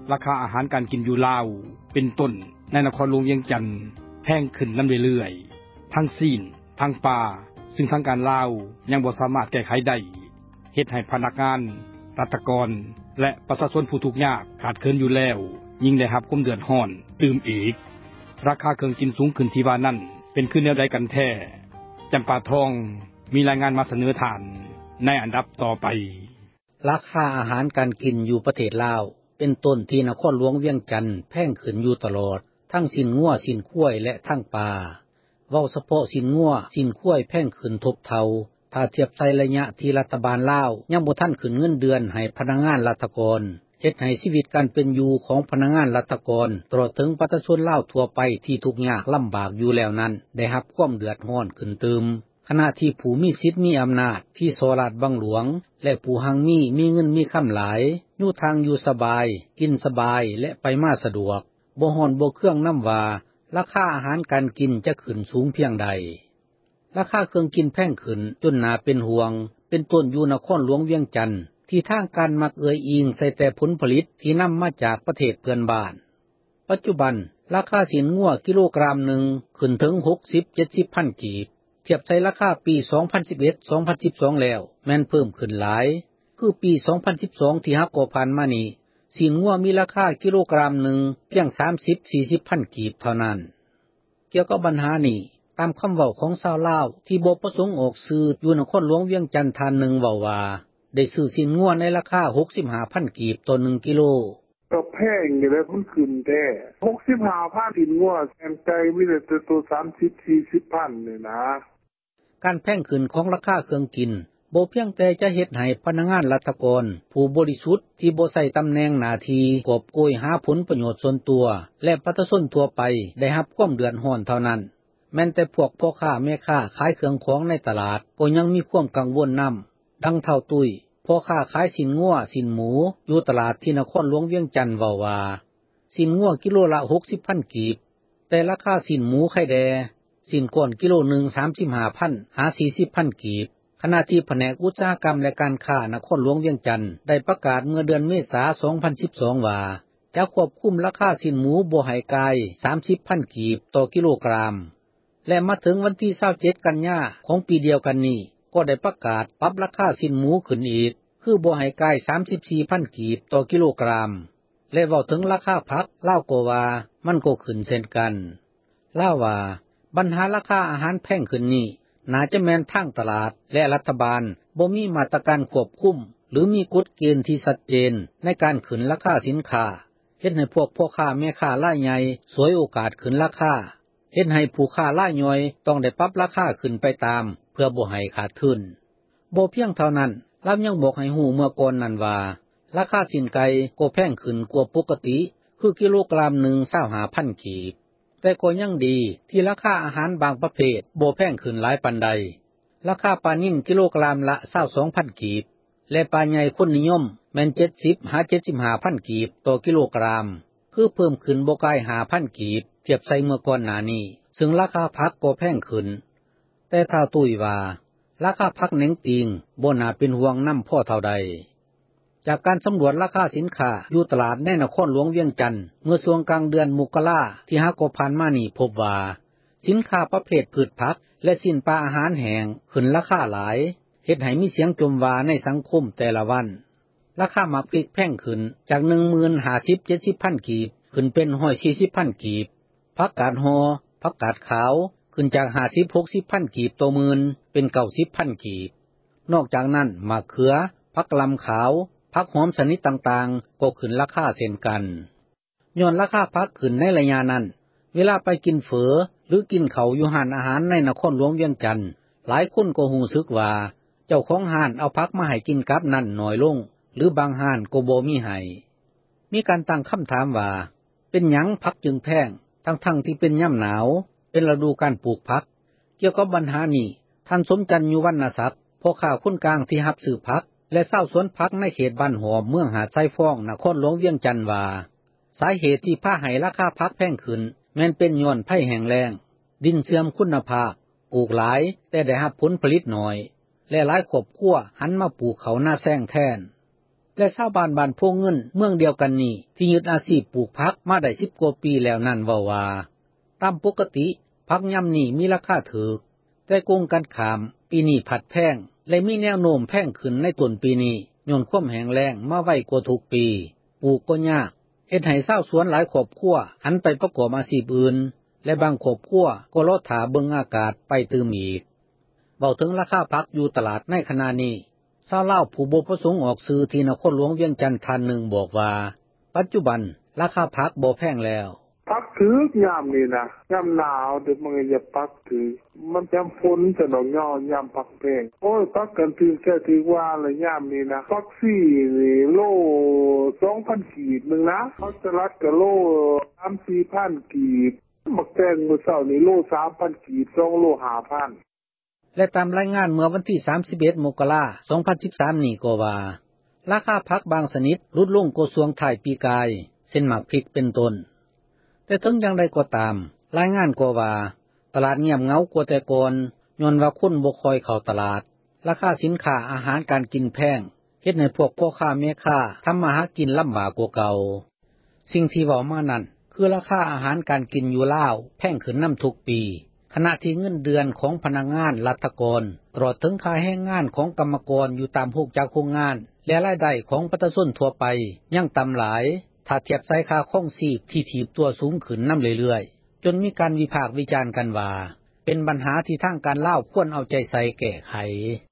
ราคาอาหารการกินอยู่ลาวเป็นต้นในนครหลวงเวียงจันทน์แพงขึ้นนำเรื่อยๆทั้งซีนทั้งปลาซึ่งทางการลาวยังบ่สามารถแก้ไขได้เฮ็ดให้พนักงานรัฐกรและประชาชนผู้ทุกข์ยากขาดเคินอยู่แล้วยิ่งได้รับความเดือดร้อนตื่มอีกราคาเครื่องกินสูงขึ้นที่ว่านั้นเป็นคือแนวใดกันแท้จำปาทองมีรายงานมาเสนอทานในอันดับต่อไปราคาอาหารการกินอยู่ประเทศลาวเป็นต้นที่นครหลวงเวียงจันทน์แพงขึ้นอยู่ตลอดทั้งสินงัวสินข้วยและทั้งปลาเว้าเฉพาะสินงัวสินข้วยแพงขึ้นทบเท่าถ้าเทียบใส่ระยะที่รัฐบาลลาวยังบ่ทันขึ้นเงินเดือนให้พนักงานรัฐกรเฮ็ดให้ชีวิตการเป็นอยู่ของพนักงานรัฐกรตลอดถึงประชาชนลาวทั่วไปที่ทุกข์ยากลำบากอยู่แล้วนั้นได้รับความเดือดร้อนขึ้นเติมขณะที่ผู้มีสิทธิ์มีอำนาจที่สราชบังหลวงและผู้หังมีเงินมีคำหลายอยู่ทางอยู่สบายกินสบายและไปมาสะดวกบ่ฮ้อนบ่เครื่องน้ำว่าราคาอาหารการกินจะขึ้นสูงเพียงใดราคาเครื่องกินแพงขึ้นจนน่าเป็นห่วงเป็นต้นอยู่นครหลวงเวียงจันทน์ที่ทางการมักเอ่ยอิงใส่แต่ผลผลิตที่นำมาจากประเทศเพื่อนบ้านปัจจุบันราคาสินงัวกิโลกรัมหนึ่งขึ้นถึง 60-70 พันกีบเทียบใส่ราคาปี 2011-2012 แล้วแม่นเพิ่มขึ้นหลายคือปี 2012 ที่ก็ผ่านมานี้สินงัวมีราคากิโลกรัมหนึ่งเพียง 30-40 พันกีบเท่านั้นเกี่ยวกับปัญหานี้ตามคำเว้าของชาวลาวที่บ่ประสงค์ออกสื่ออยู่นครหลวงเวียงจันทน์ท่านหนึ่งเว้าว่าได้ซื้อสินงัวในราคา 65,000 กีบต่อ1กิโลก็แพงอยู่แล้วมันขึ้นแต่65,000สินงัวแซมใจมีแต่ตัว 30-40 พันนี่นะการแพงขึ้นของราคาเครื่องกินบ่เพียงแต่จะเฮ็ดให้พนักงานรัฐกรผู้บริสุทธิ์ที่บ่ใช้ตำแหน่งหน้าที่กอบโกยหาผลประโยชน์ส่วนตัวและประชาชนทั่วไปได้รับความเดือดร้อนเท่านั้นแม้แต่พวกพ่อค้าแม่ค้าขายเครื่องของในตลาดก็ยังมีความกังวลนำดังเท่าตุ้ยพ่อค้าขายสินงัวสินหมูอยู่ตลาดที่นครหลวงเวียงจันทน์เว้าว่าสินงัวกิโลละ 60,000 กีบแต่ราคาสินหมูไข่แดสินก้อนกิโลหนึ่ง 35,000 หา 40,000 กีบขณะที่แผนกอุตสาหกรรมและการค้านครหลวงเวียงจันทน์ได้ประกาศเมื่อเดือนเมษายน 2012 ว่าจะควบคุมราคาสินหมูบ่ให้เกิน 30,000 กีบต่อกิโลกรัมและมาถึงวันที่27กันยายนของปีเดียวกันนี้ก็ได้ประกาศปรับราคาสินหมูขึ้นอีกคือบ่ให้เกิน 34,000 กีบต่อกิโลกรัมและเว้าถึงราคาผักลาวก็ว่ามันก็ขึ้นเช่นกันลาวว่าปัญหาราคาอาหารแพงขึ้นนี้น่าจะแม่นทางตลาดและรัฐบาลบ่มีมาตรการควบคุมหรือมีกฎเกณฑ์ที่ชัดเจนในการขึ้นราคาสินค้าเฮ็ดให้พวกพ่อค้าแม่ค้ารายใหญ่ฉวยโอกาสขึ้นราคาเฮ็ดให้ผู้ค้ารายย่อยต้องได้ปรับราคาขึ้นไปตามเพื่อบ่ให้ขาดทุนบ่เพียงเท่านั้นลาวยังบอกให้ฮู้เมื่อก่อนนั้นว่าราคาสินไก่ก็แพงขึ้นกว่าปกติคือกิโลกรัมหนึ่ง 25,000 กีบแต่ก็ยังดีที่ราคาอาหารบางประเภทบ่แพงขึ้นหลายปานใดราคาปลานิ่มกิโลกรัมละ 22,000 กีบและปลาใหญ่คนนิยมแม่น 70-75,000 กีบต่อกิโลกรัมคือเพิ่มขึ้นบ่ไกล 5,000 กีบเทียบใส่เมื่อก่อนหน้านี้ซึ่งราคาผักก็แพงขึ้นแต่ถ้าตุ้ยว่าราคาผักเหน็งติงบ่น่าเป็นห่วงนำพ่อเท่าใดจากการสำรวจราคาสินค้าอยู่ตลาดในนครหลวงเวียงจันทน์เมื่อช่วงกลางเดือนมกราที่ก็ผ่านมานี้พบว่าสินค้าประเภทพืชผักและสินปลาอาหารแห้งขึ้นราคาหลายเฮ็ดให้มีเสียงจมว่าในสังคมแต่ละวันราคาหมักพริกแพงขึ้นจาก 10,000-70,000 กีบขึ้นเป็น 140,000 กีบผักกาดฮอผักกาดขาวขึ้นจาก 50-60,000 กีบต่อมื้อเป็น 90,000 กีบนอกจากนั้นมะเขือผักกะหล่ำขาวผักหอมชนิดต่างๆก็ขึ้นราคาเช่นกันย้อนราคาผักขึ้นในระยะนั้นเวลาไปกินเฝอหรือกินข้าวอยู่ร้านอาหารในนครหลวงเวียงจันทน์หลายคนก็รู้สึกว่าเจ้าของร้านเอาผักมาให้กินกับนั้นน้อยลงหรือบางร้านก็บ่มีให้มีการตั้งคำถามว่าเป็นหยังผักจึงแพงทั้งๆที่เป็นยามหนาวเป็นฤดูการปลูกผักเกี่ยวกับปัญหานี้ท่านสมจันทร์อยู่วรรณศักดิ์พ่อค้าคนกลางที่รับซื้อผักและเช่าสวนผักในเขตบ้านหอมเมืองหาดทรายฟ้องนครหลวงเวียงจันทน์ว่าสาเหตุที่พาให้ราคาผักแพงขึ้นแม้นเป็นย้อนภัยแห้งแล้งดินเสื่อมคุณภาพปลูกหลายแต่ได้รับผลผลิตน้อยและหลายครอบครัวหันมาปลูกข้าวหน้าแซงแทนและชาวบ้านบ้านโพเงินเมืองเดียวกันนี้ที่ยึดอาชีพปลูกผักมาได้10กว่าปีแล้วนั่นเว้าว่าตามปกติผักยามนี้มีราคาถูกแต่กงกันขามปีนี้ผัดแพงและมีแนวโน้มแพงขึ้นในต้นปีนี้ย้อนความแห้งแล้งมาไว้กว่าทุกปีปลูกก็ยากเฮ็ดให้ชาวสวนหลายครอบครัวหันไปประกอบอาชีพอื่นและบางครอบครัวก็รอท่าเบิ่งอากาศไปตื่มอีกเว้าถึงราคาผักอยู่ตลาดในขณะนี้ชาวลาวผู้บ่ประสงค์ออกสื่อที่นครหลวงเวียงจันทน์ท่านหนึ่งบอกว่าปัจจุบันราคาผักบ่แพงแล้วปักถือยามนี่นะยามหนาวเดี๋ยวมันจะปักถือมันจำฝนจะดอกย่อยามปักแพงโอ้ยปักกันถือแค่ถือว่าเลยยามนี่นะปักซี่โล 2,000 กีบนึงนะเขาจะรัดกับโล 3-4,000 กีบบักแตงมื้อเช้านี่โล 3,000 กีบ2โล 5,000 และตามรายงานเมื่อวันที่31มกราคม2013นี้ก็ว่าราคาผักบางชนิดลดลงกว่าช่วงท้ายปีกายเช่นหมากพริกเป็นต้นแต่ถึงอย่างไรก็ตามรายงานก็ว่าตลาดเงียบเหงากว่าแต่ก่อนย้อนว่าคนบ่ค่อยเข้าตลาดราคาสินค้าอาหารการกินแพงเฮ็ดให้พวกพ่อค้าแม่ค้าทำมาหากินลำบากกว่าเก่าสิ่งที่เว้ามานั้นคือราคาอาหารการกินอยู่ลาวแพงขึ้นนำทุกปีขณะที่เงินเดือนของพนักงานรัฐกรตลอดถึงค่าแรงงานของกรรมกรอยู่ตามโรงงานและรายได้ของประชาชนทั่วไปยังต่ำหลายถ้าเทียบใส่ค่าครองชีพที่ถีบตัวสูงขึ้นนำเรื่อยๆจนมีการวิพากษ์วิจารณ์กันว่าเป็นปัญหาที่ทางการลาวควรเอาใจใส่แก้ไข